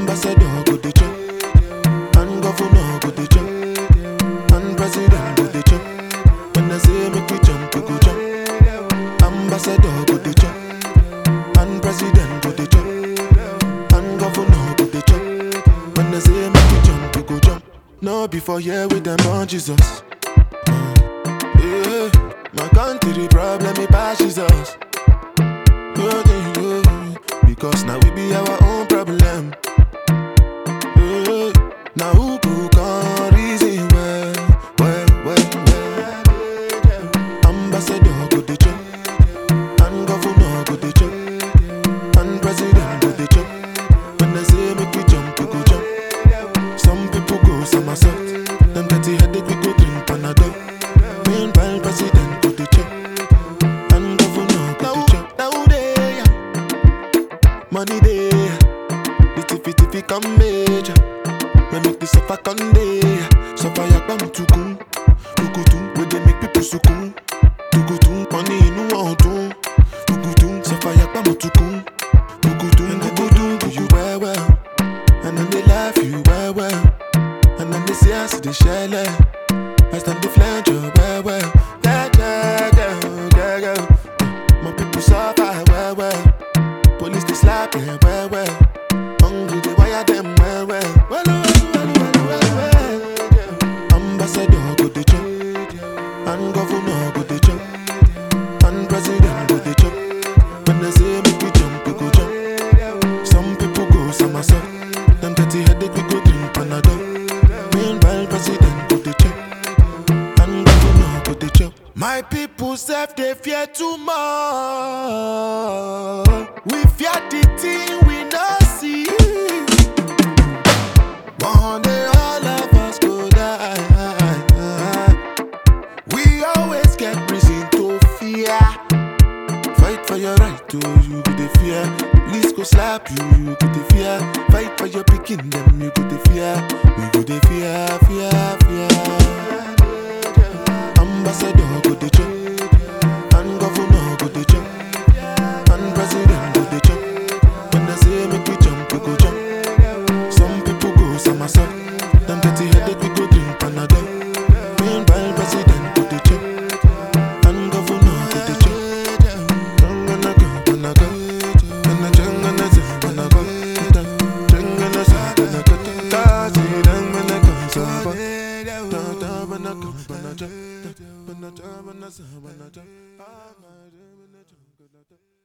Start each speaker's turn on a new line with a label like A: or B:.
A: Ambassador go the chop, and governor go the chop, and president go the chop. When I say make we jump, we go jump. Ambassador go the chop, and president go the chop, and governor go the chop. When I say make we jump, we go jump. No before here with them on Jesus. Yeah, my country problem it passes us. Because now we be our own problem. Now who can reason well. Ambassador go the chop, and governor go the chop, and president go the chop. When I say make we jump, we go jump. Some people go somersault. Them dirty headache we go drink Panadol. Meanwhile president go the chop, and governor go the chop. Now they money day, the tiffy come major. We make the suffer come day. Suffer yakbam tukun, tukutun. We they make people sukun, tukutun. Money inu wantun, tukutun. Suffer yakbam tukun, tukutun. Tukutun do you well, and then they laugh you well, and then they say I see the shell. I stand the flange you well. Yeah. My people suffer well. Police they slap them well. Hungry they wire them well. Ambassador go the chop, and governor go the chop, and president go the chop. When I say make we jump, we go jump. Some people go somersault. Them dirty headache we go drink Panadol. Meanwhile president go the chop, and governor go the chop. My people self they fear too much. We fear the thing we not see. One day all of us go die. We always get reason to fear. Fight for your right to you go the fear. Police go slap you, you go the fear. Fight for your picking them, you go the fear. We go the fear. Ambassador go the chop, and governor go the chop, and president go the chop. When I say make we jump, we go jump. Some people go somersault. Them dirty headache we go drink Panadol. Meanwhile president go the chop, and governor go the chop. When I